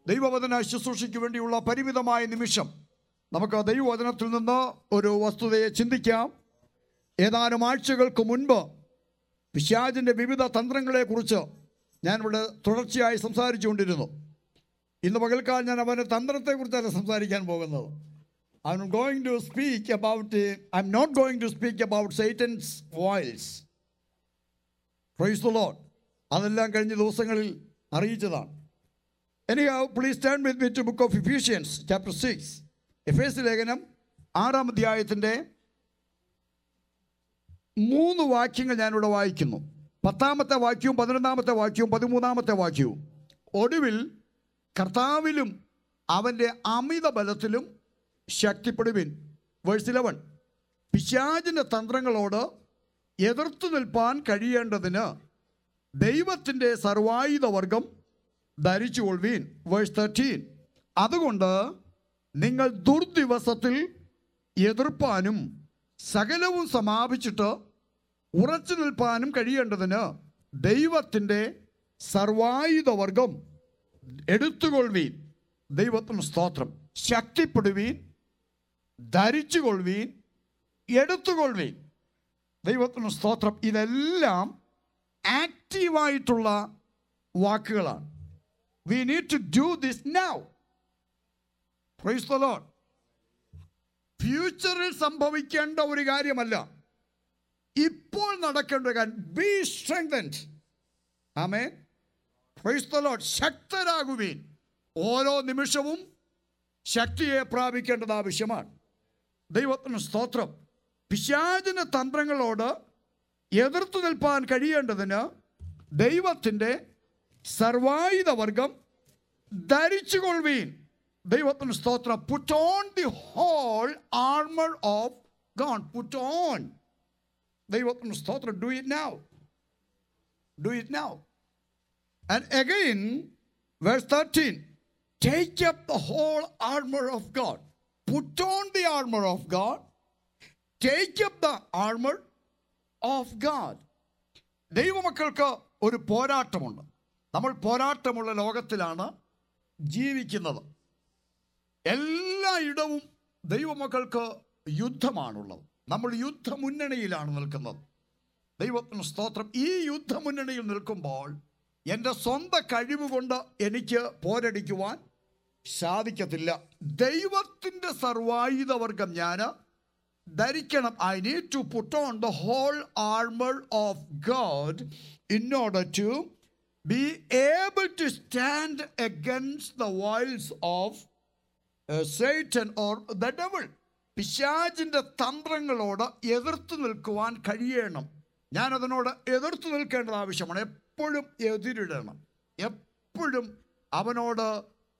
ദൈവവചന ശുശ്രൂഷയ്ക്ക് വേണ്ടിയുള്ള പരിമിതമായ നിമിഷം നമുക്ക് ദൈവവചനത്തിൽ നിന്ന് ഒരു വസ്തുതയെ ചിന്തിക്കാം. ഏതാനും ആഴ്ചകൾക്ക് മുൻപ് പിശാചിൻ്റെ വിവിധ തന്ത്രങ്ങളെക്കുറിച്ച് ഞാനിവിടെ തുടർച്ചയായി സംസാരിച്ചുകൊണ്ടിരുന്നു. ഇന്ന് പകൽക്കാലം ഞാൻ അവൻ്റെ തന്ത്രത്തെക്കുറിച്ചല്ല സംസാരിക്കാൻ പോകുന്നത്. I'm not going to speak about Satan's wiles. Praise the Lord. അതെല്ലാം കഴിഞ്ഞ ദിവസങ്ങളിൽ അറിയിച്ചതാണ്. Anyhow, please turn with me to book of Ephesians chapter 6. എഫേസ്യ ലേഖനം 6-ാം അധ്യായത്തിൻ്റെ 3 വാക്യങ്ങൾ ഞാനിവിടെ വായിക്കുന്നു. 10-ാമത്തെ വാക്യവും 11-ാമത്തെ വാക്യവും 13-ാമത്തെ വാക്യവും. ഒടുവിൽ കർത്താവിലും അവൻ്റെ അമിത ബലത്തിലും ശക്തിപ്പെടുവിൻ. വേഴ്സ് 11. പിശാചിൻ്റെ തന്ത്രങ്ങളോട് എതിർത്തു നിൽപ്പാൻ കഴിയേണ്ടതിന് ദൈവത്തിൻ്റെ സർവായുധവർഗം ധരിച്ചുകൊള്ളുവീൻ. വേഴ്സ് 13. അതുകൊണ്ട് നിങ്ങൾ ദുർദിവസത്തിൽ എതിർപ്പാനും സകലവും സമാപിച്ചിട്ട് ഉറച്ചു നിൽപ്പാനും കഴിയേണ്ടതിന് ദൈവത്തിൻ്റെ സർവായുധവർഗം എടുത്തുകൊള്ളുവീൻ. ദൈവത്തിന് സ്തോത്രം. ശക്തിപ്പെടുവീൻ, ധരിച്ചുകൊള്ളുവീൻ, എടുത്തുകൊള്ളുവീൻ. ദൈവത്തിന് സ്തോത്രം. ഇതെല്ലാം ആക്റ്റീവായിട്ടുള്ള വാക്കുകളാണ്. We need to do this now. Praise the Lord. ഫ്യൂച്ചറിൽ സംഭവിക്കേണ്ട ഒരു കാര്യമല്ല, ഇപ്പോൾ നടക്കേണ്ട ഒരു കാര്യം. Be strengthened. Amen. Praise the Lord. ശക്തരാകുവീൻ. ഓരോ നിമിഷവും ശക്തിയെ പ്രാപിക്കേണ്ടത് ആവശ്യമാണ്. ദൈവത്തിന് സ്തോത്രം. പിശാചിൻ്റെ തന്ത്രങ്ങളോട് എതിർത്തു നിൽപ്പാൻ കഴിയേണ്ടതിന് ദൈവത്തിൻ്റെ സർവായുധവർഗം ധരിച്ചുകൊള്ളുവീൻ. ദൈവത്തിന് സ്തോത്രം. Put on the whole armor of God. Put on. ദൈവത്തിന് സ്തോത്രം. Do it now. Do it now. And again, verse 13. Take up the whole armor of God. Put on the armor of God. Take up the armor of God. ദൈവമക്കൾക്ക് ഒരു പോരാട്ടമുണ്ട്. നമ്മൾ പോരാട്ടമുള്ള ലോകത്തിലാണ് ജീവിക്കുന്നത്. എല്ലായിടവും ദൈവമക്കൾക്ക് യുദ്ധമാണുള്ളത്. നമ്മൾ യുദ്ധമുന്നണിയിലാണ് നിൽക്കുന്നത്. ദൈവത്തിന് സ്തോത്രം. ഈ യുദ്ധമുന്നണിയിൽ നിൽക്കുമ്പോൾ എൻ്റെ സ്വന്തം കഴിവുകൊണ്ട് എനിക്ക് പോരടിക്കുവാൻ സാധിക്കത്തില്ല. ദൈവത്തിൻ്റെ സർവായുധവർഗം ഞാൻ ധരിക്കണം. I need to put on the whole armor of God in order to be able to stand against the wiles of Satan or the devil. പിശാചിൻ്റെ തന്ത്രങ്ങളോട് എതിർത്ത് നിൽക്കുവാൻ കഴിയണം. ഞാൻ അതിനോട് എതിർത്ത് നിൽക്കേണ്ടത് ആവശ്യമാണ്. എപ്പോഴും എതിരിടണം. എപ്പോഴും അവനോട്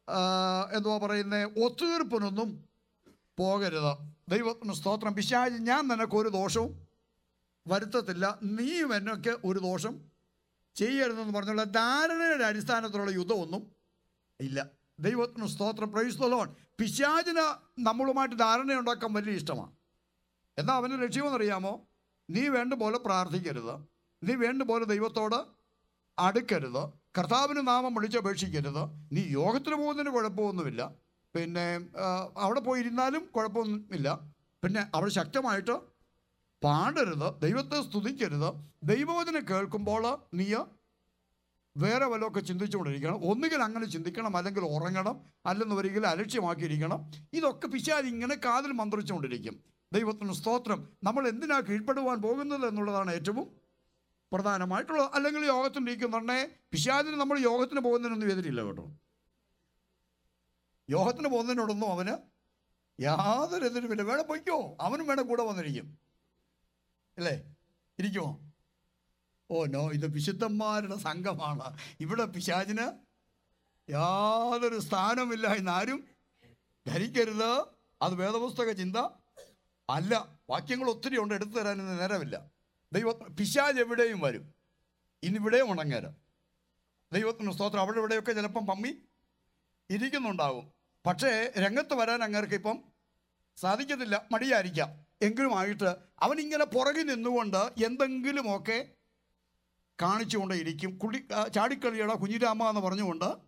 ഒത്തുതീർപ്പിനൊന്നും പോകരുത്. ദൈവത്തിന് സ്തോത്രം. പിശാച് ഞാൻ നിനക്കൊരു ദോഷവും വരുത്തത്തില്ല, നീയും എന്നൊക്കെ ഒരു ദോഷം ചെയ്യരുതെന്ന് പറഞ്ഞുള്ള ധാരണയുടെ അടിസ്ഥാനത്തിലുള്ള യുദ്ധമൊന്നും ഇല്ല. ദൈവത്തിന് സ്തോത്രം. Praise the lord. പിശാചിന് നമ്മളുമായിട്ട് ധാരണയുണ്ടാക്കാൻ വലിയ ഇഷ്ടമാണ്. എന്നാൽ അവൻ്റെ ലക്ഷ്യമെന്നറിയാമോ? നീ വേണ്ട പോലെ പ്രാർത്ഥിക്കരുത്, നീ വേണ്ട പോലെ ദൈവത്തോട് അടുക്കരുത്, കർത്താവിന് നാമം വിളിച്ചപേക്ഷിക്കരുത്. നീ യോഗത്തിന് പോകുന്നതിന് കുഴപ്പമൊന്നുമില്ല, പിന്നെ അവിടെ പോയിരുന്നാലും കുഴപ്പമൊന്നുമില്ല, പിന്നെ അവിടെ ശക്തമായിട്ട് പാടരുത്, ദൈവത്തെ സ്തുതിക്കരുത്, ദൈവവചനം കേൾക്കുമ്പോൾ നീ വേറെ വല്ലതൊക്കെ ചിന്തിച്ചുകൊണ്ടിരിക്കണം. ഒന്നുകിൽ അങ്ങനെ ചിന്തിക്കണം, അല്ലെങ്കിൽ ഉറങ്ങണം, അല്ലെന്ന് ഒരിക്കലും അലക്ഷ്യമാക്കിയിരിക്കണം. ഇതൊക്കെ പിശാച് ഇങ്ങനെ കാതിൽ മന്ത്രിച്ചുകൊണ്ടിരിക്കും. ദൈവത്തിന് സ്തോത്രം. നമ്മൾ എന്തിനാ കീഴ്പ്പെടുവാൻ പോകുന്നത് എന്നുള്ളതാണ് ഏറ്റവും പ്രധാനമായിട്ടുള്ളത്. അല്ലെങ്കിൽ യോഗത്തിന് ഇരിക്കുന്നുണ്ടേ പിശാചിന് നമ്മൾ യോഗത്തിന് പോകുന്നതിനൊന്നും എതിരില്ല കേട്ടോ. യോഗത്തിന് പോകുന്നതിനോടൊന്നും അവന് യാതൊരു എതിരുമില്ല. വേണം പൊയ്ക്കോ, അവനും വേണം കൂടെ വന്നിരിക്കും, അല്ലേ? ഇരിക്കുമോ? ഓ നോ, ഇത് വിശുദ്ധന്മാരുടെ സംഘമാണ്, ഇവിടെ പിശാചിന് യാതൊരു സ്ഥാനമില്ല എന്നാരും ധരിക്കരുത്. അത് വേദപുസ്തക ചിന്ത അല്ല. വാക്യങ്ങൾ ഒത്തിരി ഉണ്ട്, എടുത്തു തരാനൊന്നും നേരമില്ല. പിശാച് എവിടെയും വരും, ഇന്നിവിടെയും ഉണങ്ങേരം. ദൈവത്തിന് സ്തോത്രം. അവിടെ ഇവിടെയൊക്കെ ചിലപ്പം പമ്മി ഇരിക്കുന്നുണ്ടാകും. പക്ഷേ രംഗത്ത് വരാൻ അങ്ങേർക്ക് ഇപ്പം സാധിക്കത്തില്ല, മടിയായിരിക്കാം. എങ്കിലുമായിട്ട് അവനിങ്ങനെ പുറകിൽ നിന്നുകൊണ്ട് എന്തെങ്കിലുമൊക്കെ കാണിച്ചുകൊണ്ടേ ഇരിക്കും. ചാടിക്കളിയുടെ കുഞ്ഞിരാമ എന്ന് പറഞ്ഞുകൊണ്ട്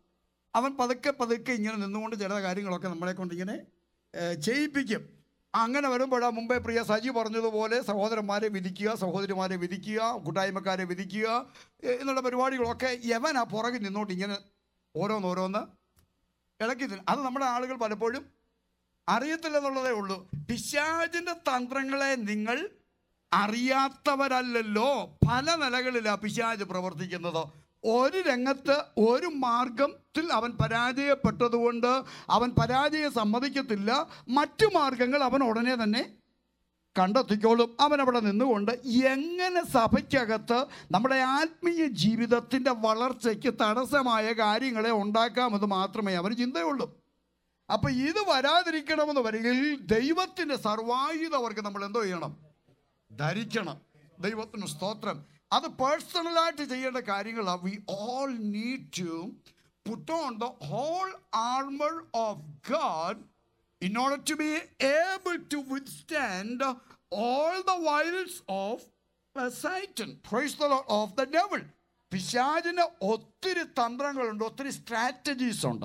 അവൻ പതുക്കെ പതുക്കെ ഇങ്ങനെ നിന്നുകൊണ്ട് ചില കാര്യങ്ങളൊക്കെ നമ്മളെ കൊണ്ട് ഇങ്ങനെ ചെയ്യിപ്പിക്കും. അങ്ങനെ വരുമ്പോഴാണ് മുമ്പേ പ്രിയ സജി പറഞ്ഞതുപോലെ സഹോദരന്മാരെ വിധിക്കുക, സഹോദരിമാരെ വിധിക്കുക, കൂട്ടായ്മക്കാരെ വിധിക്കുക എന്നുള്ള പരിപാടികളൊക്കെ യവനാ പുറകിൽ നിന്നോട്ട് ഇങ്ങനെ ഓരോന്നോരോന്ന് ഇളക്കി തരും. അത് നമ്മുടെ ആളുകൾ പലപ്പോഴും അറിയത്തില്ലെന്നുള്ളതേ ഉള്ളൂ. പിശാചിൻ്റെ തന്ത്രങ്ങളെ നിങ്ങൾ അറിയാത്തവരല്ലല്ലോ. പല നിലകളിലാണ് പിശാച് പ്രവർത്തിക്കുന്നത്. ഒരു രംഗത്ത് ഒരു മാർഗത്തിൽ അവൻ പരാജയപ്പെട്ടതുകൊണ്ട് അവൻ പരാജയം സമ്മതിക്കത്തില്ല. മറ്റു മാർഗങ്ങൾ അവൻ ഉടനെ തന്നെ കണ്ടെത്തിക്കോളും. അവനവിടെ നിന്നുകൊണ്ട് എങ്ങനെ സഭയ്ക്കകത്ത് നമ്മുടെ ആത്മീയ ജീവിതത്തിൻ്റെ വളർച്ചയ്ക്ക് തടസ്സമായ കാര്യങ്ങളെ ഉണ്ടാക്കാമെന്ന് മാത്രമേ അവന് ചിന്തയുള്ളൂ. അപ്പം ഇത് വരാതിരിക്കണമെന്ന് വരികിൽ ദൈവത്തിൻ്റെ സർവായുധവർക്ക് നമ്മൾ എന്തോ ചെയ്യണം? ധരിക്കണം. ദൈവത്തിന് സ്തോത്രം. അത് പേഴ്സണലായിട്ട് ചെയ്യേണ്ട കാര്യങ്ങളാണ്. We all need to put on the whole armour of God in order to be able to withstand all the wiles of Satan. Praise the Lord, of the devil. പിശാചിന് ഒത്തിരി തന്ത്രങ്ങളുണ്ട്, ഒത്തിരി സ്ട്രാറ്റജീസ് ഉണ്ട്.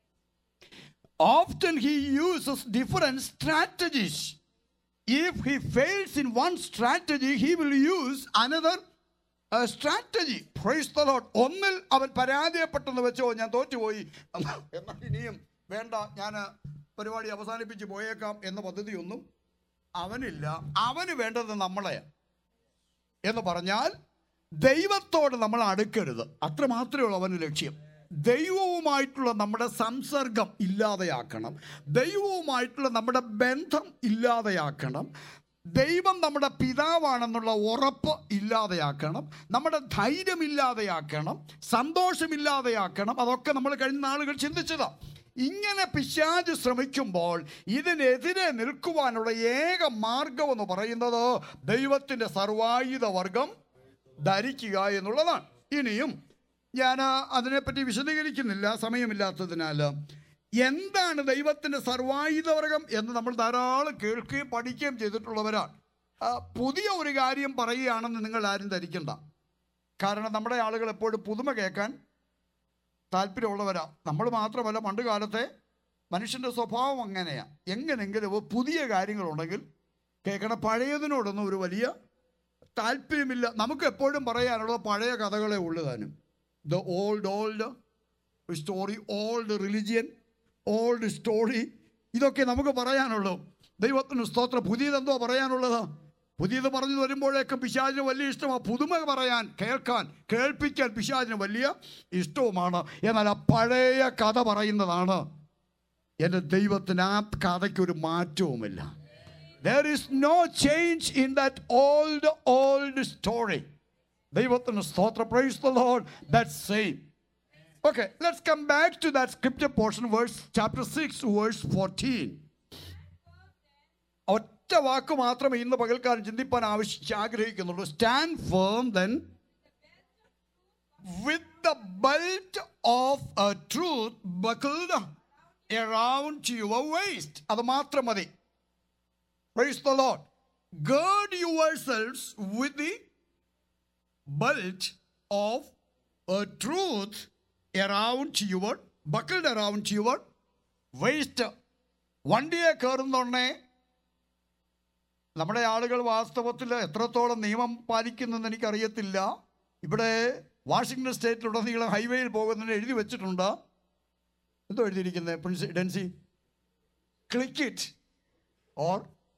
Often he uses different strategies. If he fails in one strategy, he will use another strategy. Praise the Lord. ഒന്നിൽ അവൻ പരാജയപ്പെട്ടെന്ന് വെച്ചോ, ഞാൻ തോറ്റുപോയി, എന്നാൽ ഇനിയും വേണ്ട, ഞാൻ പരിപാടി അവസാനിപ്പിച്ച് പോയേക്കാം എന്ന പദ്ധതിയൊന്നും അവനില്ല. അവന് വേണ്ടത് നമ്മളെ എന്ന് പറഞ്ഞാൽ ദൈവത്തോട് നമ്മൾ അടുക്കരുത്, അത്ര മാത്രമേ ഉള്ളൂ അവന് ലക്ഷ്യം. ദൈവവുമായിട്ടുള്ള നമ്മുടെ സംസർഗം ഇല്ലാതെയാക്കണം, ദൈവവുമായിട്ടുള്ള നമ്മുടെ ബന്ധം ഇല്ലാതെയാക്കണം, ദൈവം നമ്മുടെ പിതാവാണെന്നുള്ള ഉറപ്പ് ഇല്ലാതെയാക്കണം, നമ്മുടെ ധൈര്യമില്ലാതെയാക്കണം, സന്തോഷമില്ലാതെയാക്കണം. അതൊക്കെ നമ്മൾ കഴിഞ്ഞ നാളുകൾ ചിന്തിച്ചതാണ്. ഇങ്ങനെ പിശാച് ശ്രമിക്കുമ്പോൾ ഇതിനെതിരെ നിൽക്കുവാനുള്ള ഏക മാർഗം എന്ന് പറയുന്നത് ദൈവത്തിൻ്റെ സർവായുധ വർഗം ധരിക്കുക എന്നുള്ളതാണ്. ഇനിയും ഞാൻ അതിനെപ്പറ്റി വിശദീകരിക്കുന്നില്ല, സമയമില്ലാത്തതിനാൽ. എന്താണ് ദൈവത്തിൻ്റെ സർവായുധ വർഗം എന്ന് നമ്മൾ ധാരാളം കേൾക്കുകയും പഠിക്കുകയും ചെയ്തിട്ടുള്ളവരാണ്. പുതിയ ഒരു കാര്യം പറയുകയാണെന്ന് നിങ്ങൾ ആരും ധരിക്കണ്ട. കാരണം നമ്മുടെ ആളുകൾ എപ്പോഴും പുതുമ കേൾക്കാൻ താല്പര്യമുള്ളവരാ. നമ്മൾ മാത്രമല്ല, പണ്ട് കാലത്തെ മനുഷ്യൻ്റെ സ്വഭാവം അങ്ങനെയാണ്. എങ്ങനെങ്കിലും പുതിയ കാര്യങ്ങളുണ്ടെങ്കിൽ കേൾക്കണം. പഴയതിനോടൊന്നും ഒരു വലിയ താല്പര്യമില്ല. നമുക്ക് എപ്പോഴും പറയാനുള്ളത് പഴയ കഥകളെ ഉള്ളതാനും. The old story, old religion, old story, ഇതൊക്കെ നമുക്ക് പറയാനുള്ളൂ. ദൈവത്തിന് സ്തോത്രം. പുതിയതെന്തോ പറയാനുള്ളത്? പുതിയത് പറഞ്ഞു വരുമ്പോഴേക്കും പിശാചിന് വലിയ ഇഷ്ടമാണ്. പുതുമ പറയാൻ, കേൾക്കാൻ, കേൾപ്പിക്കാൻ പിശാചിന് വലിയ ഇഷ്ടവുമാണ്. എന്നാൽ ആ പഴയ കഥ പറയുന്നതാണ് എൻ്റെ ദൈവത്തിന്. ആ കഥയ്ക്കൊരു മാറ്റവുമില്ല. There is no change in that old story. ദൈവത്തിന് സ്തോത്രം. Praise the Lord. That's same. Okay, let's come back to that scripture portion, chapter 6, verse 14. ഒറ്റ വാക്ക് മാത്രമേ ഇന്ന് പകൽക്കാലം ചിന്തിപ്പാൻ ആഗ്രഹിക്കുന്നുള്ളൂ. Stand firm then with the belt of truth buckled around your waist. അത് മാത്രം മതി. Praise the Lord. Gird yourselves with the belt of truth around your, buckled around your waist. വണ്ടിയെ കയറുന്നോണ്ടേ നമ്മുടെ ആളുകൾ വാസ്തവത്തിൽ എത്രത്തോളം നിയമം പാലിക്കുന്നെന്ന് എനിക്കറിയത്തില്ല. ഇവിടെ വാഷിങ്ടൺ സ്റ്റേറ്റിലുടനീളം ഹൈവേയിൽ പോകുന്നതിന് എഴുതി വെച്ചിട്ടുണ്ട്. എന്തോ എഴുതിയിരിക്കുന്നത് പ്രിൻസ് ഡെൻസി? Click it or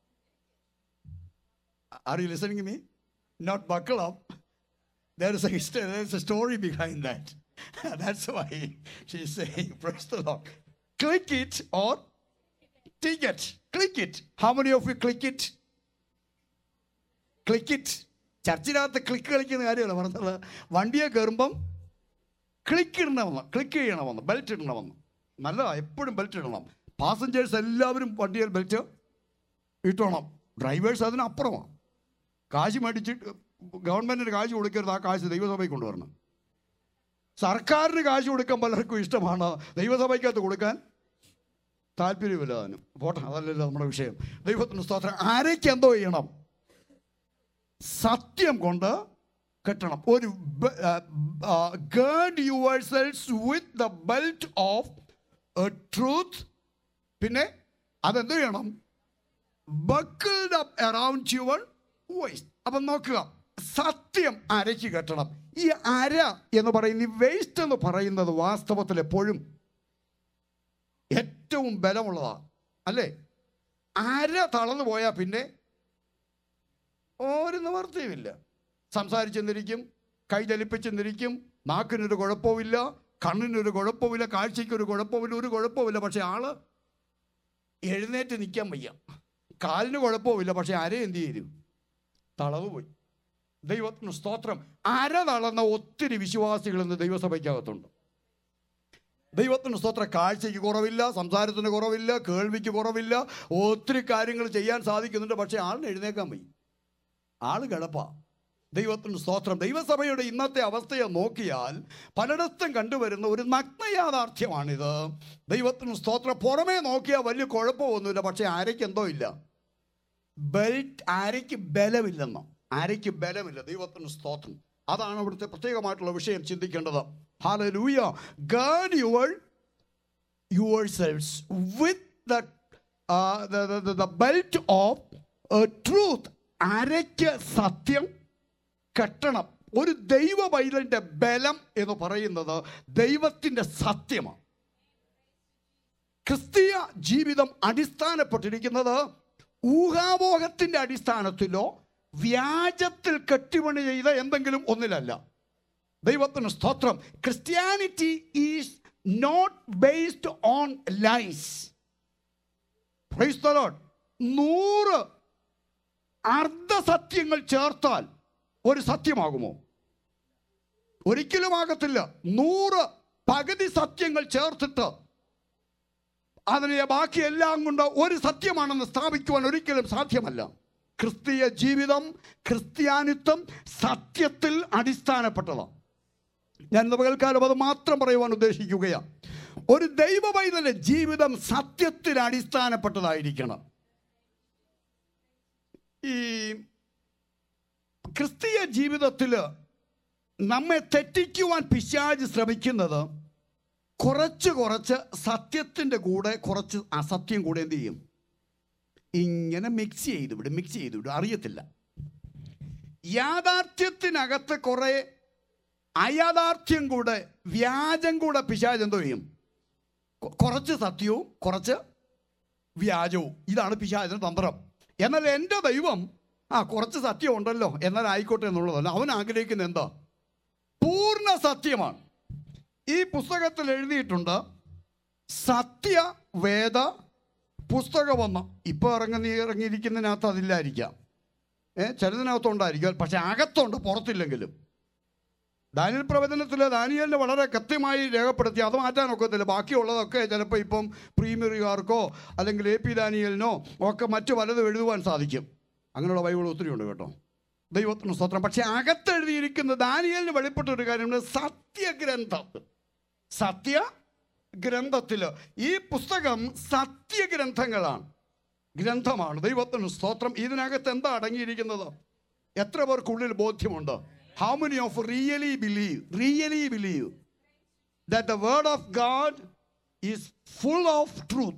are you listening to me? Not buckle up. There is a story behind that. That's why she's saying, praise the Lord. Click it or take it. Click it. How many of you click it? Click it. ചർച്ചിനകത്ത് click കളിക്കുന്ന കാര്യമല്ല പറഞ്ഞത്. വണ്ടിയെ കയറുമ്പം click ചെയ്യണമെന്ന്, belt ഇടണമെന്ന്. നല്ലതാണ്, എപ്പോഴും belt ഇടണം. Passengers എല്ലാവരും വണ്ടിയിൽ ബെൽറ്റ് ഇട്ടോണം. ഡ്രൈവേഴ്സ് അതിനപ്പുറമാണ്. കാശ് മേടിച്ചിട്ട് ഗവൺമെൻറ്റിന് കാശ് കൊടുക്കരുത്, ആ കാശ് ദൈവസഭയ്ക്ക് കൊണ്ടുവരണം. സർക്കാരിന് കാശ് കൊടുക്കാൻ പലർക്കും ഇഷ്ടമാണ്, ദൈവസഭയ്ക്കകത്ത് കൊടുക്കാൻ താല്പര്യമില്ല. അതിന് പോട്ടെ, അതല്ലല്ലോ നമ്മുടെ വിഷയം. ദൈവത്തിന് സ്തോത്രം. ആരേക്ക് എന്തോ ചെയ്യണം? സത്യം കൊണ്ട് കെട്ടണം. ഒരു gird yourselves with the belt of truth. പിന്നെ അതെന്ത് ചെയ്യണം? Buckled up around your waist. അപ്പം നോക്കുക, സത്യം അരയ്ക്ക് കെട്ടണം. ഈ അര എന്ന് പറയുന്ന, ഈ വേസ്റ്റ് എന്ന് പറയുന്നത് വാസ്തവത്തിൽ എപ്പോഴും ഏറ്റവും ബലമുള്ളതാണ്, അല്ലേ? അര തളർന്നു പോയാൽ പിന്നെ ഒരു നിവർത്തിയുമില്ല. സംസാരിച്ചെന്നിരിക്കും, കൈ ചലിപ്പിച്ചെന്നിരിക്കും, നാക്കിനൊരു കുഴപ്പമില്ല, കണ്ണിനൊരു കുഴപ്പമില്ല, കാഴ്ചയ്ക്കൊരു കുഴപ്പമില്ല, ഒരു കുഴപ്പമില്ല. പക്ഷെ ആള് എഴുന്നേറ്റ് നിൽക്കാൻ വയ്യ. കാലിന് കുഴപ്പമില്ല, പക്ഷെ അര എന്ത് ചെയ്യും? തളവ് പോയി. ദൈവത്തിന് സ്തോത്രം. അര തളർന്ന ഒത്തിരി വിശ്വാസികൾ ഇന്ന് ദൈവസഭയ്ക്കകത്തുണ്ട്. ദൈവത്തിന് സ്തോത്രം. കാഴ്ചയ്ക്ക് കുറവില്ല, സംസാരത്തിന് കുറവില്ല, കേൾവിക്ക് കുറവില്ല, ഒത്തിരി കാര്യങ്ങൾ ചെയ്യാൻ സാധിക്കുന്നുണ്ട്. പക്ഷെ ആളിന് എഴുന്നേക്കാൻ വയ്യ, ആള് കിടപ്പാ. ദൈവത്തിന് സ്തോത്രം. ദൈവസഭയുടെ ഇന്നത്തെ അവസ്ഥയെ നോക്കിയാൽ പലയിടത്തും കണ്ടുവരുന്ന ഒരു നഗ്ന യാഥാർത്ഥ്യമാണിത്. ദൈവത്തിന് സ്തോത്രം. പുറമേ നോക്കിയാൽ വലിയ കുഴപ്പമൊന്നുമില്ല, പക്ഷെ ആരയ്ക്ക് എന്തോ ഇല്ല, ബെൽറ്റ്. ആരയ്ക്ക് ബലമില്ലെന്നോ, ആരയ്ക്ക് ബലമില്ല. ദൈവത്തിന് സ്തോത്രം. അതാണ് അവിടുത്തെ പ്രത്യേകമായിട്ടുള്ള വിഷയം ചിന്തിക്കേണ്ടത്. Hallelujah. Guard yourselves with the belt of truth. അരയ്ക്ക് സത്യം കെട്ടണം. ഒരു ദൈവ പൈതലിന്റെ ബലം എന്ന് പറയുന്നത് ദൈവത്തിൻ്റെ സത്യമാണ്. ക്രിസ്തീയ ജീവിതം അടിസ്ഥാനപ്പെട്ടിരിക്കുന്നത് ഊഹാപോഹത്തിൻ്റെ അടിസ്ഥാനത്തിലോ വ്യാജത്തിൽ കെട്ടിപ്പണി ചെയ്ത എന്തെങ്കിലും ഒന്നിലല്ല. ദൈവത്തിന് സ്തോത്രം. Christianity is not based on lies. Praise the lord. 100 അർദ്ധസത്യങ്ങൾ ചേർത്താൽ ഒരു സത്യമാകുമോ? ഒരിക്കലും ആകത്തില്ല. 100 പകുതി സത്യങ്ങൾ ചേർത്തിട്ട് അതിനെ ബാക്കി എല്ലാം കൊണ്ട് ഒരു സത്യമാണെന്ന് സ്ഥാപിക്കുവാൻ ഒരിക്കലും സാധ്യമല്ല. ക്രിസ്തീയ ജീവിതം, ക്രിസ്ത്യാനിത്വം സത്യത്തിൽ അടിസ്ഥാനപ്പെട്ടതാണ്. ഞാൻ ഇന്ന് പകൽക്കാലം അത് മാത്രം പറയുവാൻ ഉദ്ദേശിക്കുകയാണ്. ഒരു ദൈവ പൈതലിന്റെ ജീവിതം സത്യത്തിൽ അടിസ്ഥാനപ്പെട്ടതായിരിക്കണം. ഈ ക്രിസ്തീയ ജീവിതത്തിൽ നമ്മെ തെറ്റിക്കുവാൻ പിശാച് ശ്രമിക്കുന്നത് കുറച്ച് സത്യത്തിൻ്റെ കൂടെ കുറച്ച് അസത്യം കൂടെ എന്ത് ചെയ്യും? ഇങ്ങനെ മിക്സ് ചെയ്ത് വിടും. അറിയത്തില്ല. യാഥാർത്ഥ്യത്തിനകത്ത് കുറെ അയാഥാർത്ഥ്യം കൂടെ, വ്യാജം കൂടെ പിശാച് എന്തോ ചെയ്യും? കുറച്ച് സത്യവും കുറച്ച് വ്യാജവും. ഇതാണ് പിശാചിന്റെ തന്ത്രം. എന്നാൽ എൻ്റെ ദൈവം കുറച്ച് സത്യം ഉണ്ടല്ലോ, എന്നാൽ ആയിക്കോട്ടെ എന്നുള്ളതല്ല. അവൻ ആഗ്രഹിക്കുന്ന എന്താ? പൂർണ്ണ സത്യമാണ്. ഈ പുസ്തകത്തിൽ എഴുതിയിട്ടുണ്ട്, സത്യവേദ പുസ്തകമെന്ന്. ഇപ്പോൾ ഇറങ്ങിയിരിക്കുന്നതിനകത്ത് അതില്ലായിരിക്കാം, ചിലതിനകത്തുണ്ടായിരിക്കും, പക്ഷെ അകത്തുണ്ട്, പുറത്തില്ലെങ്കിലും. ദാനിയേൽ പ്രവചനത്തിൽ ദാനിയേലിനെ വളരെ കൃത്യമായി രേഖപ്പെടുത്തി. അത് മാറ്റാനൊക്കത്തില്ല. ബാക്കിയുള്ളതൊക്കെ ചിലപ്പോൾ ഇപ്പം പ്രീമിയറുകാർക്കോ അല്ലെങ്കിൽ AP ദാനിയേലിനോ ഒക്കെ മറ്റു പലതും എഴുതുവാൻ സാധിക്കും. അങ്ങനെയുള്ള ബൈബിൾ ഒത്തിരി ഉണ്ട് കേട്ടോ. ദൈവത്തിന് സ്തോത്രം. പക്ഷെ അകത്തെഴുതിയിരിക്കുന്ന ദാനിയേലിന് വെളിപ്പെട്ട ഒരു കാര്യമുണ്ട്, സത്യഗ്രന്ഥം. സത്യഗ്രന്ഥത്തിൽ ഈ പുസ്തകം സത്യഗ്രന്ഥങ്ങളാണ്, ഗ്രന്ഥമാണ്. ദൈവത്തിന് സ്തോത്രം. ഇതിനകത്ത് എന്താ അടങ്ങിയിരിക്കുന്നത്? എത്ര പേർക്കുള്ളിൽ ബോധ്യമുണ്ട്? How many of really believe that the word of God is full of truth?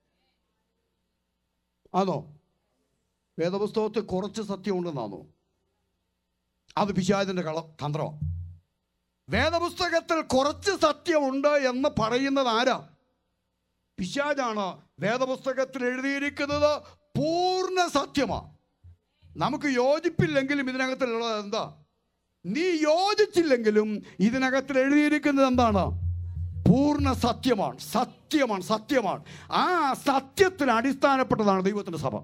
ആണോ? വേദപുസ്തകത്തിൽ കുറച്ച് സത്യം ഉണ്ടെന്നാണോ? അത് പിശാചിന്റെ തന്ത്രമാണ്. വേദപുസ്തകത്തിൽ കുറച്ച് സത്യമുണ്ട് എന്ന് പറയുന്നത് ആരാ? പിശാചാണ്. വേദപുസ്തകത്തിൽ എഴുതിയിരിക്കുന്നത് പൂർണ്ണ സത്യമാണ്. നമുക്ക് യോജിപ്പില്ലെങ്കിലും ഇതിനകത്തുള്ളത് എന്താ? നീ യോജിച്ചില്ലെങ്കിലും ഇതിനകത്ത് എഴുതിയിരിക്കുന്നത് എന്താണ്? പൂർണ്ണ സത്യമാണ്. സത്യമാണ്. ആ സത്യത്തിന് അടിസ്ഥാനപ്പെട്ടതാണ് ദൈവത്തിന്റെ സഭ.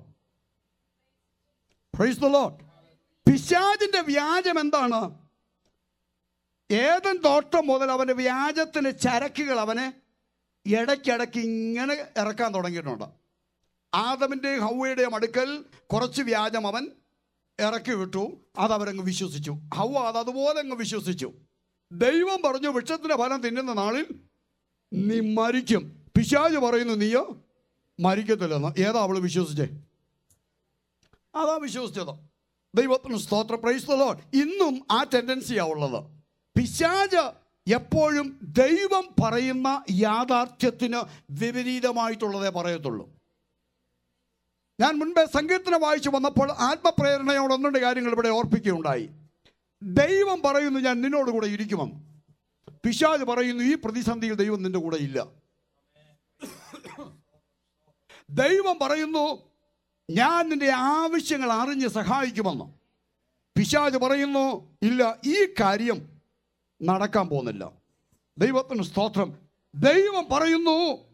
Praise the lord. പിശാചിന്റെ വ്യാജം എന്താണ്? ഏദൻ തോട്ടം മുതൽ അവന്റെ വ്യാജത്തിന്റെ ചരക്കുകൾ അവനെ ഇടയ്ക്കിടയ്ക്ക് ഇങ്ങനെ ഇറക്കാൻ തുടങ്ങിയിട്ടുണ്ട്. ആദമിൻ്റെയും ഹവ്വയുടെയും അടുക്കൽ കുറച്ച് വ്യാജം അവൻ ഇറക്കി വിട്ടു. അതവരങ്ങ് വിശ്വസിച്ചു. ഹവ്വ അതുപോലെ അങ്ങ് വിശ്വസിച്ചു. ദൈവം പറഞ്ഞു, വൃക്ഷത്തിന്റെ ഫലം തിന്നുന്ന നാളിൽ നീ മരിക്കും. പിശാച് പറയുന്നു, നീയോ മരിക്കത്തില്ലെന്ന്. ഏതാ അവള് വിശ്വസിച്ചേ? അതാ വിശ്വസിച്ചത്. ദൈവത്തിന് സ്തോത്രം, പ്രൈസ് ദി ലോർഡ്. ഇന്നും ആ ടെൻഡൻസിയാണ് ഉള്ളത്. പിശാച് എപ്പോഴും ദൈവം പറയുന്ന യാഥാർത്ഥ്യത്തിന് വിപരീതമായിട്ടുള്ളതേ പറയത്തുള്ളൂ. ഞാൻ മുൻപേ സങ്കീർത്തനം വായിച്ചു വന്നപ്പോൾ ആത്മപ്രേരണയോട് ഒന്നുണ്ട് കാര്യങ്ങൾ ഇവിടെ ഓർപ്പിക്കുകയുണ്ടായി. ദൈവം പറയുന്നു ഞാൻ നിന്നോട് കൂടെ ഇരിക്കുമെന്ന്. പിശാച് പറയുന്നു ഈ പ്രതിസന്ധിയിൽ ദൈവം നിന്റെ കൂടെ ഇല്ല. ദൈവം പറയുന്നു ഞാൻ നിന്റെ ആവശ്യങ്ങൾ അറിഞ്ഞ് സഹായിക്കുമെന്ന്. പിശാച് പറയുന്നു ഇല്ല, ഈ കാര്യം നടക്കാൻ പോകുന്നില്ല. ദൈവത്തിന് സ്തോത്രം. ദൈവം പറയുന്നു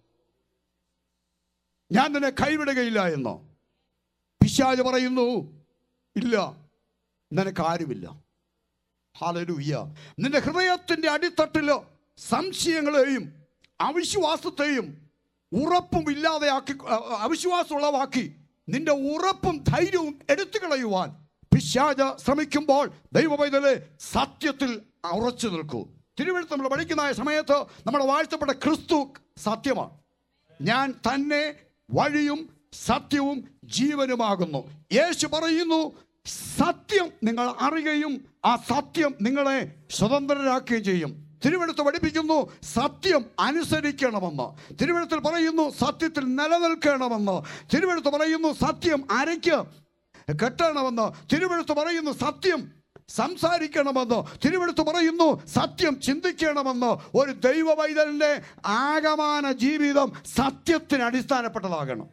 ഞാൻ നിന്നെ കൈവിടുകയില്ല എന്ന്. പിശാച് പറയുന്നു ഇല്ല, നിനക്കാരുമില്ല. ഹല്ലേലൂയ. നിന്റെ ഹൃദയത്തിന്റെ അടിത്തട്ടിൽ സംശയങ്ങളെയും അവിശ്വാസത്തെയും ഉറപ്പും ഇല്ലാതെയാക്കി, അവിശ്വാസം ഉളവാക്കി നിന്റെ ഉറപ്പും ധൈര്യവും എടുത്തു കളയുവാൻ പിശാച് ശ്രമിക്കുമ്പോൾ ദൈവപൈതലേ സത്യത്തിൽ ഉറച്ചു നിൽക്കൂ. തിരുവെഴുത്ത് നമ്മൾ പഠിക്കുന്ന സമയത്ത് നമ്മുടെ വാഴ്ത്തപ്പെട്ട ക്രിസ്തു സത്യമാണ്. ഞാൻ തന്നെ വഴിയും സത്യവും ജീവനുമാകുന്നു. യേശു പറയുന്നു സത്യം നിങ്ങൾ അറിയുകയും ആ സത്യം നിങ്ങളെ സ്വതന്ത്രരാക്കുകയും ചെയ്യും. തിരുവെഴുത്ത് പഠിപ്പിക്കുന്നു സത്യം അനുസരിക്കണമെന്ന്. തിരുവെഴുത്തിൽ പറയുന്നു സത്യത്തിൽ നിലനിൽക്കണമെന്ന്. തിരുവെഴുത്ത് പറയുന്നു സത്യം അരയ്ക്ക് കെട്ടണമെന്ന്. തിരുവെഴുത്ത് പറയുന്നു സത്യം സംസാരിക്കണമെന്ന്. തിരുവെഴുത്ത് പറയുന്നു സത്യം ചിന്തിക്കണമെന്ന്. ഒരു ദൈവ പൈതലിന്റെ ആകമാന ജീവിതം സത്യത്തിന് അടിസ്ഥാനപ്പെട്ടതാകണം.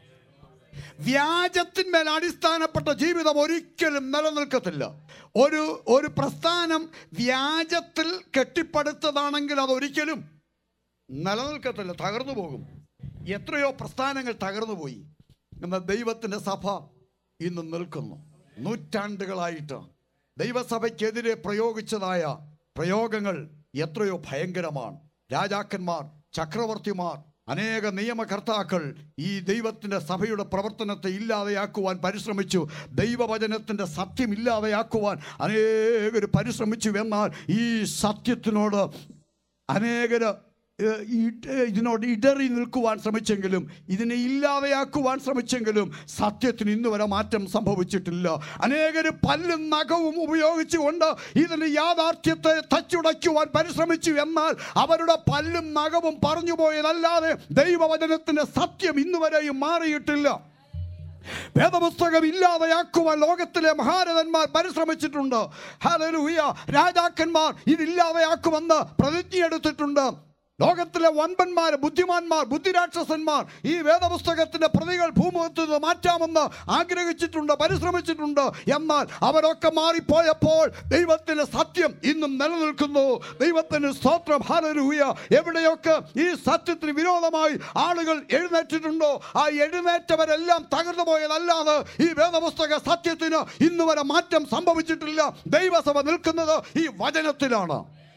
വ്യാജത്തിന്മേൽ അടിസ്ഥാനപ്പെട്ട ജീവിതം ഒരിക്കലും നിലനിൽക്കത്തില്ല. ഒരു പ്രസ്ഥാനം വ്യാജത്തിൽ കെട്ടിപ്പടുത്തതാണെങ്കിൽ അതൊരിക്കലും നിലനിൽക്കത്തില്ല, തകർന്നു പോകും. എത്രയോ പ്രസ്ഥാനങ്ങൾ തകർന്നു പോയി. എന്നാൽ ദൈവത്തിൻ്റെ സഭ ഇന്ന് നിൽക്കുന്നു. നൂറ്റാണ്ടുകളായിട്ട് ദൈവസഭയ്ക്കെതിരെ പ്രയോഗിച്ചതായ പ്രയോഗങ്ങൾ എത്രയോ ഭയങ്കരമാണ്. രാജാക്കന്മാർ, ചക്രവർത്തിമാർ, അനേക നിയമകർത്താക്കൾ ഈ ദൈവത്തിൻ്റെ സഭയുടെ പ്രവർത്തനത്തെ ഇല്ലാതെയാക്കുവാൻ പരിശ്രമിച്ചു. ദൈവവചനത്തിൻ്റെ സത്യം ഇല്ലാതെയാക്കുവാൻ അനേകർ പരിശ്രമിച്ചു. എന്നാൽ ഈ സത്യത്തിനോട് അനേകർ ഇതിനോട് ഇടറി നിൽക്കുവാൻ ശ്രമിച്ചെങ്കിലും, ഇതിനെ ഇല്ലാതെയാക്കുവാൻ ശ്രമിച്ചെങ്കിലും സത്യത്തിന് ഇന്ന് വരെ മാറ്റം സംഭവിച്ചിട്ടില്ല. അനേകർ പല്ലും നഖവും ഉപയോഗിച്ചുകൊണ്ട് ഇതിന് യാഥാർത്ഥ്യത്തെ തച്ചുടയ്ക്കുവാൻ പരിശ്രമിച്ചു. എന്നാൽ അവരുടെ പല്ലും നഖവും പറഞ്ഞു പോയതല്ലാതെ ദൈവവചനത്തിൻ്റെ സത്യം ഇന്ന് വരെയും മാറിയിട്ടില്ല. വേദപുസ്തകം ഇല്ലാതെയാക്കുവാൻ ലോകത്തിലെ മഹാരഥന്മാർ പരിശ്രമിച്ചിട്ടുണ്ട്. ഹല്ലേലൂയ. രാജാക്കന്മാർ ഇതില്ലാതെയാക്കുമെന്ന് പ്രതിജ്ഞയെടുത്തിട്ടുണ്ട്. ലോകത്തിലെ വൻപന്മാർ, ബുദ്ധിമാന്മാർ, ബുദ്ധിരാക്ഷസന്മാർ ഈ വേദപുസ്തകത്തിന്റെ പ്രതികൾ ഭൂമുഖത്ത് നിന്ന് മാറ്റാമെന്ന് ആഗ്രഹിച്ചിട്ടുണ്ട്, പരിശ്രമിച്ചിട്ടുണ്ട്. എന്നാൽ അവരൊക്കെ മാറിപ്പോയപ്പോൾ ദൈവത്തിന്റെ സത്യം ഇന്നും നിലനിൽക്കുന്നു. ദൈവത്തിന് സ്തോത്രം. ഹല്ലേലൂയ. എവിടെയൊക്കെ ഈ സത്യത്തിന് വിരോധമായി ആളുകൾ എഴുന്നേറ്റിട്ടുണ്ടോ ആ എഴുന്നേറ്റവരെല്ലാം തകർന്നു പോയതല്ലാതെ ഈ വേദപുസ്തക സത്യത്തിന് ഇന്ന് വരെ മാറ്റം സംഭവിച്ചിട്ടില്ല. ദൈവസഭ നിൽക്കുന്നത് ഈ വചനത്തിലാണ്.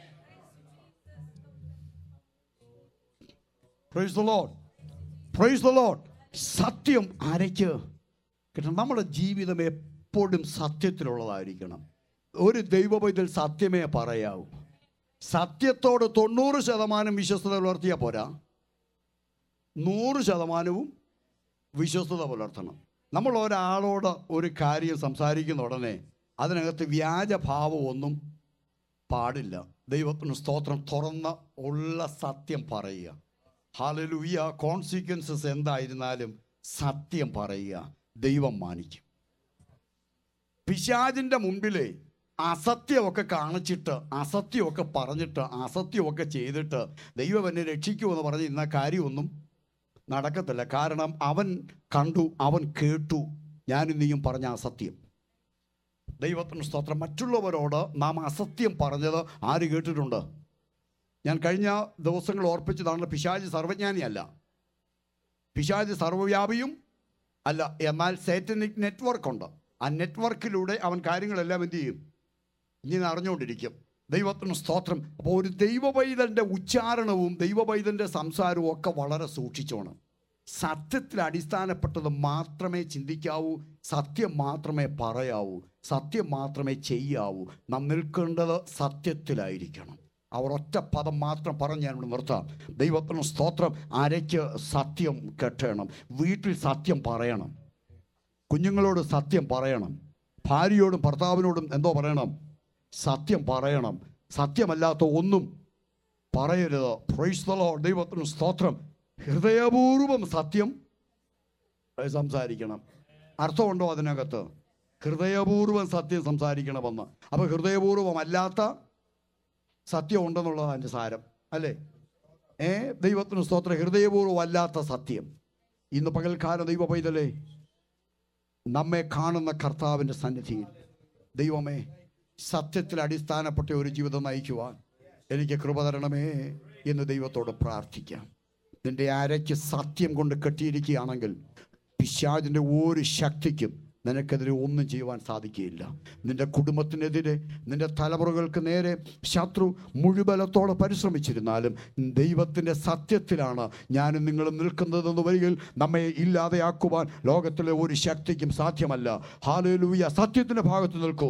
Praise the Lord. Praise the Lord. സത്യം അരയ്ക്ക് കിട്ടണം. നമ്മുടെ ജീവിതം എപ്പോഴും സത്യത്തിലുള്ളതായിരിക്കണം. ഒരു ദൈവപൈതൽ സത്യമേ പറയാവൂ. സത്യത്തോട് 90% വിശ്വസ്തത പുലർത്തിയാൽ പോരാ, 100% വിശ്വസ്തത പുലർത്തണം. നമ്മൾ ഒരാളോട് ഒരു കാര്യം സംസാരിക്കുന്ന ഉടനെ അതിനകത്ത് വ്യാജഭാവം ഒന്നും പാടില്ല. ദൈവത്തിന് സ്തോത്രം. തുറന്ന ഉള്ള സത്യം പറയുക. ഹല്ലേലൂയ. കോൺസിക്വൻസസ് എന്തായിരുന്നാലും സത്യം പറയുക. ദൈവം മാനിക്കും. പിശാചിൻ്റെ മുമ്പിലെ അസത്യമൊക്കെ കാണിച്ചിട്ട്, അസത്യമൊക്കെ പറഞ്ഞിട്ട്, അസത്യമൊക്കെ ചെയ്തിട്ട് ദൈവം എന്നെ രക്ഷിക്കുമെന്ന് പറഞ്ഞ് ഇന്ന കാര്യമൊന്നും നടക്കത്തില്ല. കാരണം അവൻ കണ്ടു, അവൻ കേട്ടു ഞാനും നീയും പറഞ്ഞ അസത്യം. ദൈവത്തിന് സ്തോത്രം. മറ്റുള്ളവരോട് നാം അസത്യം പറഞ്ഞത് ആര് കേട്ടിട്ടുണ്ട്? ഞാൻ കഴിഞ്ഞ ദിവസങ്ങൾ ഓർപ്പിച്ചതാണ്. പിശാച് സർവജ്ഞാനിയല്ല, പിശാച് സർവ്വവ്യാപിയും അല്ല. എന്നാൽ സാറ്റനിക് നെറ്റ്വർക്കുണ്ട്. ആ നെറ്റ്വർക്കിലൂടെ അവൻ കാര്യങ്ങളെല്ലാം എന്ത് ചെയ്യും? ഇങ്ങനെ അറിഞ്ഞുകൊണ്ടിരിക്കും. ദൈവത്തിന് സ്തോത്രം. അപ്പോൾ ഒരു ദൈവപൈതലിൻ്റെ ഉച്ചാരണവും ദൈവപൈതലിൻ്റെ സംസാരവും ഒക്കെ വളരെ സൂക്ഷിച്ചോണം. സത്യത്തിൽ അടിസ്ഥാനപ്പെട്ടത് മാത്രമേ ചിന്തിക്കാവൂ, സത്യം മാത്രമേ പറയാവൂ, സത്യം മാത്രമേ ചെയ്യാവൂ. നാം നിൽക്കേണ്ടത് സത്യത്തിലായിരിക്കണം. അവർ ഒറ്റ പദം മാത്രം പറഞ്ഞ് ഞാനിവിടെ നിർത്താം. ദൈവത്തിന് സ്തോത്രം. അരയ്ക്ക് സത്യം കെട്ടണം. വീട്ടിൽ സത്യം പറയണം. കുഞ്ഞുങ്ങളോട് സത്യം പറയണം. ഭാര്യയോടും ഭർത്താവിനോടും എന്തോ പറയണം? സത്യം പറയണം. സത്യമല്ലാത്ത ഒന്നും പറയരുത്. Praise the lord. ദൈവത്തിന് സ്തോത്രം. ഹൃദയപൂർവ്വം സത്യം സംസാരിക്കണം. അർത്ഥമുണ്ടോ അതിനകത്ത്? ഹൃദയപൂർവ്വം സത്യം സംസാരിക്കണമെന്ന്. അപ്പോൾ ഹൃദയപൂർവ്വം അല്ലാത്ത സത്യം ഉണ്ടെന്നുള്ളതാണ് അതിൻ്റെ സാരം, അല്ലേ? ദൈവത്തിന് സ്തോത്രം. ഹൃദയപൂർവ്വം അല്ലാത്ത സത്യം. ഇന്ന് പകൽക്കാലം ദൈവ പൈതലേ, നമ്മെ കാണുന്ന കർത്താവിൻ്റെ സന്നിധിയിൽ ദൈവമേ, സത്യത്തിൽ അടിസ്ഥാനപ്പെട്ട ഒരു ജീവിതം നയിക്കുവാൻ എനിക്ക് കൃപ തരണമേ എന്ന് ദൈവത്തോട് പ്രാർത്ഥിക്കാം. നിന്റെ അരയ്ക്ക് സത്യം കൊണ്ട് കെട്ടിയിരിക്കുകയാണെങ്കിൽ പിശാചിൻ്റെ ഒരു ശക്തിക്കും നിനക്കെതിരെ ഒന്നും ചെയ്യുവാൻ സാധിക്കുകയില്ല. നിന്റെ കുടുംബത്തിനെതിരെ, നിന്റെ തലമുറകൾക്ക് നേരെ ശത്രു മുഴുബലത്തോടെ പരിശ്രമിച്ചിരുന്നാലും ദൈവത്തിൻ്റെ സത്യത്തിലാണ് ഞാനും നിങ്ങളും നിൽക്കുന്നതെന്ന് വരികിൽ നമ്മെ ഇല്ലാതെയാക്കുവാൻ ലോകത്തിലെ ഒരു ശക്തിക്കും സാധ്യമല്ല. ഹല്ലേലൂയ. സത്യത്തിൻ്റെ ഭാഗത്ത് നിൽക്കൂ.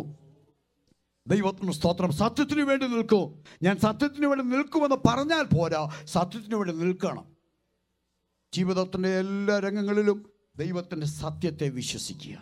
ദൈവത്തിന് സ്തോത്രം. സത്യത്തിന് വേണ്ടി നിൽക്കൂ. ഞാൻ സത്യത്തിന് വേണ്ടി നിൽക്കുമെന്ന് പറഞ്ഞാൽ പോരാ, സത്യത്തിന് വേണ്ടി നിൽക്കണം. ജീവിതത്തിൻ്റെ എല്ലാ രംഗങ്ങളിലും ദൈവത്തിൻ്റെ സത്യത്തെ വിശ്വസിക്കുക.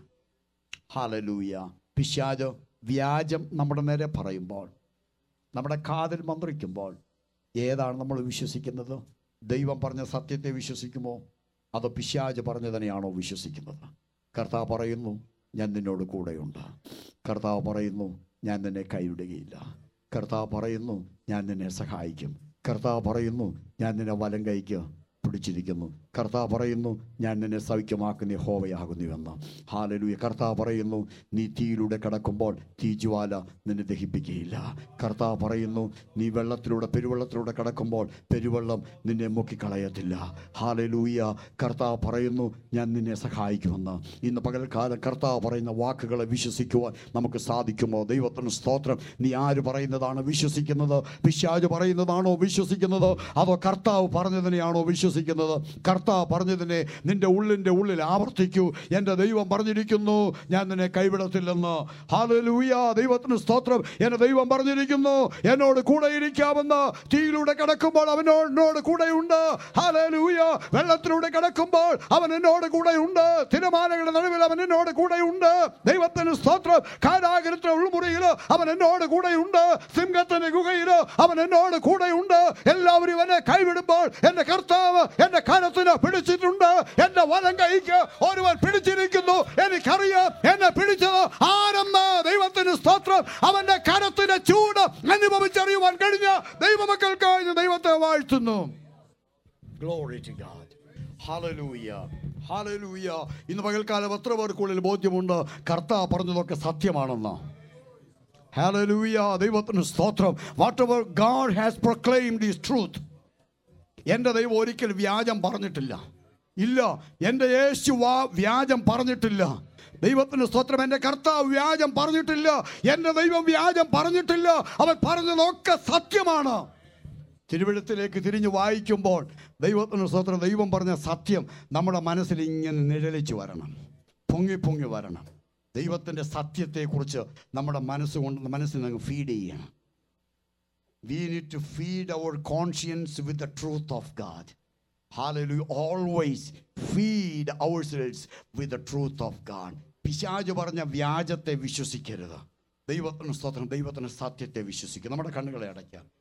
ഹല്ലേലൂയ. പിശാച് വ്യാജം നമ്മുടെ നേരെ പറയുമ്പോൾ, നമ്മുടെ കാതിൽ മന്ത്രിക്കുമ്പോൾ ഏതാണ് നമ്മൾ വിശ്വസിക്കുന്നത്? ദൈവം പറഞ്ഞ സത്യത്തെ വിശ്വസിക്കുമോ, അതോ പിശാച് പറഞ്ഞതിനെയാണോ വിശ്വസിക്കുന്നത്? കർത്താവ് പറയുന്നു, ഞാൻ നിന്നോട് കൂടെയുണ്ട്. കർത്താവ് പറയുന്നു, ഞാൻ നിന്നെ കൈവിടുകയില്ല. കർത്താവ് പറയുന്നു, ഞാൻ നിന്നെ സഹായിക്കും. കർത്താവ് പറയുന്നു, ഞാൻ നിന്നെ വലം കൈക്ക് പിടിച്ചിരിക്കുന്നു. കർത്താവ് പറയുന്നു, ഞാൻ നിന്നെ സൗഖ്യമാക്കുന്ന യഹോവയാകുന്നുവെന്ന്. ഹല്ലേലൂയ. കർത്താവ് പറയുന്നു, നീ തീയിലൂടെ കടക്കുമ്പോൾ തീജ്വാല നിന്നെ ദഹിപ്പിക്കുകയില്ല. കർത്താവ് പറയുന്നു, നീ പെരുവെള്ളത്തിലൂടെ കടക്കുമ്പോൾ പെരുവെള്ളം നിന്നെ മുക്കിക്കളയത്തില്ല. ഹല്ലേലൂയ. കർത്താവ് പറയുന്നു, ഞാൻ നിന്നെ സഹായിക്കുമെന്ന്. ഇന്ന് പകൽക്കാലം കർത്താവ് പറയുന്ന വാക്കുകളെ വിശ്വസിക്കുവാൻ നമുക്ക് സാധിക്കുമോ? ദൈവത്തിന് സ്തോത്രം. നീ ആര് പറയുന്നതാണ് വിശ്വസിക്കുന്നത്? പിശാച് പറയുന്നതാണോ വിശ്വസിക്കുന്നത്, അതോ കർത്താവ് പറഞ്ഞതിനെയാണോ വിശ്വസിക്കുന്നത്? കർത്താവ് പറഞ്ഞതിനെ നിന്റെ ഉള്ളിൽ ആവർത്തിക്കൂ. എൻ്റെ ദൈവം പറഞ്ഞിരിക്കുന്നു, ഞാൻ നിന്നെ കൈവിടത്തില്ലെന്ന്. ഹല്ലേലൂയ. ദൈവത്തിന് സ്തോത്രം. എൻ്റെ ദൈവം പറഞ്ഞിരിക്കുന്നു, എന്നോട് കൂടെ ഇരിക്കാമെന്ന്. തീയിലൂടെ കടക്കുമ്പോൾ അവൻ എന്നോട് കൂടെയുണ്ട്. ഹല്ലേലൂയ. വെള്ളത്തിലൂടെ കടക്കുമ്പോൾ അവൻ എന്നോട് കൂടെയുണ്ട്. തിരമാലകളുടെ നടുവിൽ അവൻ എന്നോട് കൂടെയുണ്ട്. ദൈവത്തിന് സ്തോത്രം. കാരാഗൃഹത്തിന്റെ ഉൾമുറിയിൽ അവൻ എന്നോട് കൂടെയുണ്ട്. സിംഹത്തിന്റെ ഗുഹയിൽ അവൻ എന്നോട് കൂടെയുണ്ട്. എല്ലാവരും എന്നെ കൈവിടുമ്പോൾ എൻ്റെ കർത്താവ് എൻ്റെ കരത്തിന് പിടിച്ചിട്ടുണ്ട്. എൻ്റെ വലം കൈക്ക് ഒരുവൻ പിടിച്ചിരിക്കുന്നു. എനിക്കറിയാം എന്നെ പിടിച്ചത് ആരെന്ന്. ദൈവത്തിന് സ്തോത്രം. അവന്റെ കരത്തിന്റെ ചൂട് അനുഭവിച്ചറിയുവാൻ കഴിഞ്ഞ ദൈവമക്കൾക്കായി ദൈവത്തെ വാഴ്ത്തുന്നു. Glory to God. Hallelujah. Hallelujah. ഇന്ന് പകൽക്കാലം എത്ര പേർക്കുള്ളിൽ ബോധ്യമുണ്ട് കർത്താവ് പറഞ്ഞതൊക്കെ സത്യമാണെന്ന്? Hallelujah. ദൈവത്തിന് സ്തോത്രം. Whatever God has proclaimed is truth. എൻ്റെ ദൈവം ഒരിക്കൽ വ്യാജം പറഞ്ഞിട്ടില്ല. ഇല്ല, എൻ്റെ യേശു വ്യാജം പറഞ്ഞിട്ടില്ല. ദൈവത്തിന് സ്തോത്രം. എൻ്റെ കർത്താവ് വ്യാജം പറഞ്ഞിട്ടില്ല. എൻ്റെ ദൈവം വ്യാജം പറഞ്ഞിട്ടില്ല. അവൻ പറഞ്ഞതൊക്കെ സത്യമാണ്. തിരുവെഴുത്തിലേക്ക് തിരിഞ്ഞ് വായിക്കുമ്പോൾ ദൈവത്തിന് സ്തോത്രം, ദൈവം പറഞ്ഞ സത്യം നമ്മുടെ മനസ്സിൽ ഇങ്ങനെ നിഴലിച്ച് വരണം, പൊങ്ങി വരണം. ദൈവത്തിൻ്റെ സത്യത്തെക്കുറിച്ച് നമ്മുടെ മനസ്സിൽ നിന്ന് ഫീഡ് ചെയ്യണം. We need to feed our conscience with the truth of God. Hallelujah. Always feed ourselves with the truth of God. പിശാച് പറഞ്ഞ വ്യാജത്തെ വിശ്വസിക്കരുത്. ദൈവത്തിന് സ്തോത്രം. ദൈവത്തിൻ്റെ സത്യത്തെ വിശ്വസിക്കുക. നമ്മുടെ കണ്ണുകളെ അടയ്ക്കാം.